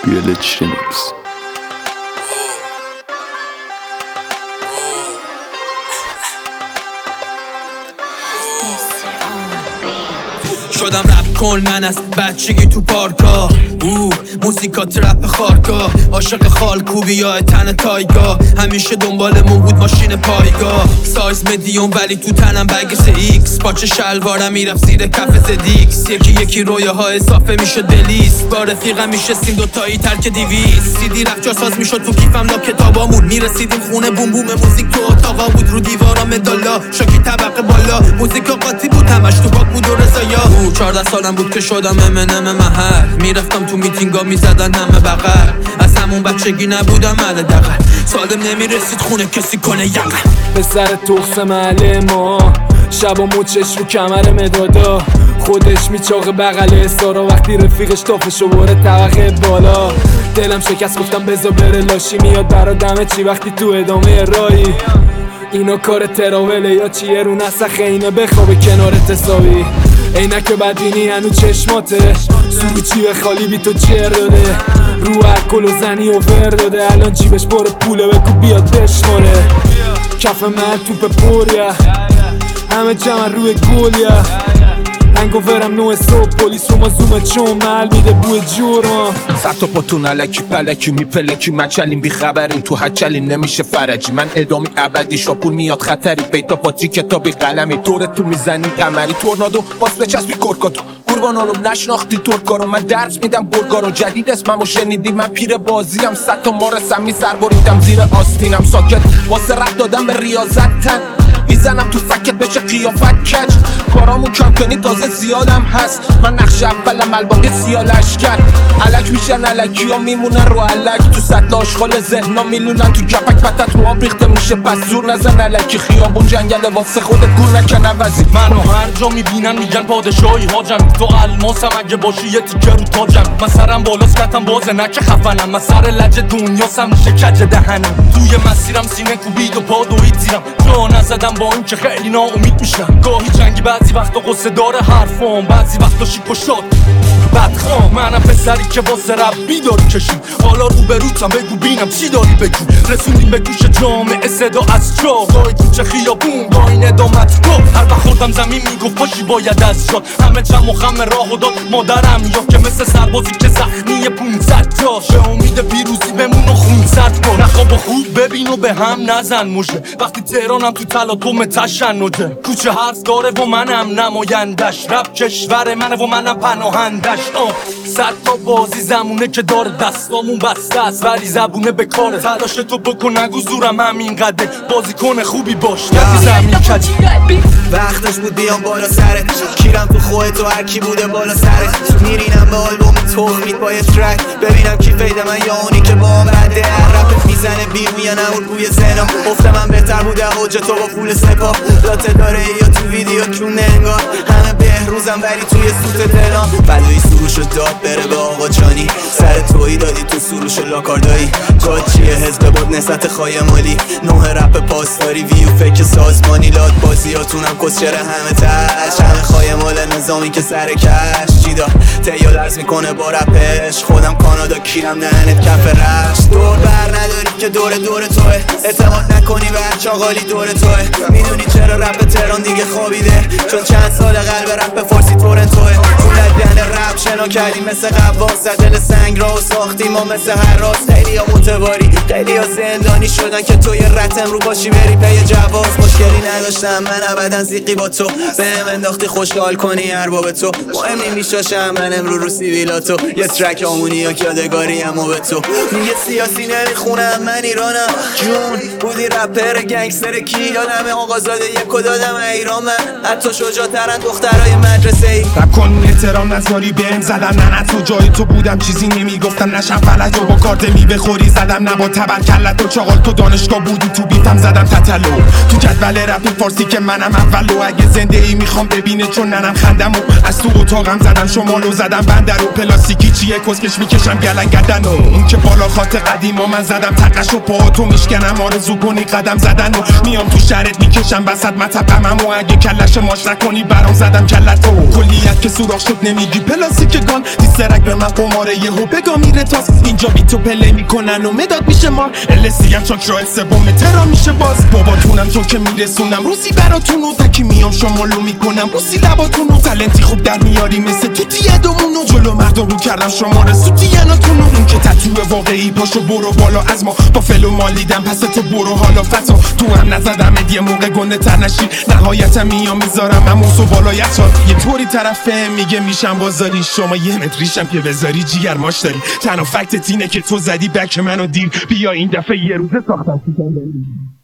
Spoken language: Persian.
BLH Remix. شدم رپ کن من از بچگی تو پارکا موزیکات رپ خارکا عاشق خالکوبی یا تن تایگا همیشه دنبالمون بود ماشین پایگاه سایز مدیوم ولی تو تنم بگس ایکس پاچه شلوارم میرفت زیر کف زدیکس یکی رویاها اضافه میشد بلیس با رفیقم میشستیم دوتایی ترک 200 سیدی رفت جاساز میشد تو کیفم لا کتابامون میرسیدیم خونه بوم بوم موزیک تو اتاقا بود رو دیوارا مدالا شاکی طبقه بالا موزیکا قاطی بود همش تو باک بود و رضایا 14 سالم بود که شدم امنم محل میرفتم تو میتینگا میزدن همه بغل از همون بچگی نبودم مال دقل سالم نمیرسید خونه کسی کنه یقل به سر توخس محله ما شبا موچش رو کمر مدادا خودش میچاقه بغل استارا وقتی رفیقش تافشو بره طبقه بالا دلم شکست گفتم بزا بره لاشی میاد برا دمه چی وقتی تو ادامه رایی اینا کار تراوله یا چیه رو نسخه اینه بخوابه کنار تصاوی عینک بدبینی هنو چشماته سوچی خالی بی تو جر داده رو الکل و زنی اوور داده الان جیبش پر پوله بگو بیاد بشماره کف من توپ پوریا همه جمع روی گولیا هنگوورم نوع صبح پلیس رو ما زومه چون محل میده بوی جورم سر تا پاتون علکی پلکی میپلکی مچلیم بی خبریم تو هچلیم نمیشه فرجی من ادامی ابدی شاپور میاد خطری بیتا پاتری کتابی قلمی طور تو میزنی قمری تورنادو باز بچسبی کرکاتو قربانالم نشناختی ترکارو من درس میدم برگارو جدید اسممو شنیدی من پیر بازیم 100 تا مارسمی سر بریدم زیر آستینم ساکت واسه رد دادم به ریاضت تن میزنم تو فکت بشه قیافت کج کارامو کم کنی تازه زیادم هست من نقش اولم الباقی سیالش کرد علک میشن علکی ها میمونن رو علک تو سطل آشغال ذهنا میلونن تو گپک پتت رو آب ریخته میشه پس زور نزن علکی خیابون جنگل واسه خودت گور نکن عوضی منو هر جا میبینن میگن پادشاهی حاجم تو الماسم اگه باشی یه تیکه رو تاجم من سرم بالاست کتم بازه نکه خفنم من سر لج دنیاسم میشه کج دهنم توی مسیرم سینه کوبید و پا دوید زیرم جا نزدم با این که خیلی ناامید میشم گاهی جنگی بعضی وقتا قصه داره حرفام بعضی وقتا شیک و شاد بدخوام منم پسری که واسه رب بیداری کشیم حالا رو بروتم بگو بینم چی داری بگو رسوندیم به گوش جامعه صدا از جا گاهی کوچه خیابون با این ادامت گفت هر وقت خوردم زمین میگفت پاشی باید از شد همه چم و خم راه و داد مادرم یا که مثل سربازی که زخمی 500 جاش به امید پیروزی بمون و خون سرد کن نخواب و خوب ببین و به هم نزن مجه وقتی تهرانم تو تلاطم تشنجه کوچه هرزگاره و منم نمایندش رب کشور منه و منم پناهندش 100 تا بازی زمونه که داره دستامون بسته است ولی زبونه به کاره تلاش تو بکن نگو زورم همین قده بازیکن خوبی باش نگی زمین کج وقتش بود بیام بالا سرت کیرم تو خودت و هر کی بوده بالا سرت میرینم به آلبوم تخمید با یه ترک ببینم کی فیده من یا اونی که با بده رپت میزنه بیرون یا نمون بوی زنا گفته من بهتر بوده حجه تو با پول سپاه لاته داره یا تو ویدیو کون انگار همه بهروزم ولی توی سوت دلام بلوی سروشو داد بره به آقا جانی سر تویی دادی تو سروش لاکاردایی جاد چیه حزب بود نسبت خواهی مالی نوه رپ پاسداری ویو فکر سازمانی لاد بازیاتونم کسچره همه تش همه خواهی مال نظامی که سر کش چی دار تیو لرز میکنه با رپش خودم کانادا کیرم نهنت کف رش دور بر نداری که دور توه اعتماد نکنی به هر چاقالی دور توه میدونی چرا رپ تهران دیگه خوابیده چون چند سال قلب رپ فارسی تورنتوه اون لدن رپ شنا کردیم مثل قواس دل سنگ را ساختیم و مثل هر راست خیلی ها متواری خیلی ها زندانی شدن که توی رتم رو باشی بری پی جواز مشکلی نداشتم من ابدا زیقی با تو بهم انداختی خوشحال کنی ارباب تو مهم نمیشاشم من امرو رو سیویلاتو یه ترک آمونی ها که یادگاری همو به تو میگه سیاسی نمیخونم من ایرانم جون بودی رپر گنگستر کی یادم آقازاده یکو دادم ایران من حتی شجاع‌ترن دخترای مدرسه ای رب کن احترام نذاری بهم زدم نه تو جای تو بودم چیزی نمیگفتم نشم فلج و با کارت بخوری زدم نه با تبرکلت و چاقال تو دانشگاه بودی تو بیتم زدم تتلو تو جدول رپ فارسی که منم اول و اگه زنده ای میخوام ببینه چون ننم خندم و از تو اتاقم زدم شمالو زدم بندر و پلاستیکی چیه کسکش میکشم گلنگدن و اون که بالا خاط قدیم و من زدم تقش و پاهاتو میشکنم آرزو کنی قدم زدن و میام تو شرط میکشم وسط مطبقمم و اگه کلش ماش نکنی برام زدم کلتو کلیت که سوراخ شد نمیگی پلاستیک گان دیسرک به من قماره یهو بگا میره تاس اینجا بی تو پله میکنن و مداد میشه مار السی هم چاک راه سوم ترا میشه باز باباتونم تو که میرسونم روزی براتون و تکی میام شمالو میکنم روزی لباتون و تلنتی خوب در میاری مثل توتی ادامون و جلو مردم رو کردم شماره سوتیاناتون و اون که تتوه واقعی پاشو برو بالا از ما با فلو مالیدم پس تو برو حالا فتا تو هم نزدم یه موقع گنده تر نشی نهایتم میام میذارم اموسو بالایت شد یه طوری طرفه میگه میشم بازاری شما یه متریشم که بذاری جیگر ماش داری تنها فکتت اینه که تو زدی بک منو دیر بیا این دفعه یه روزه ساختم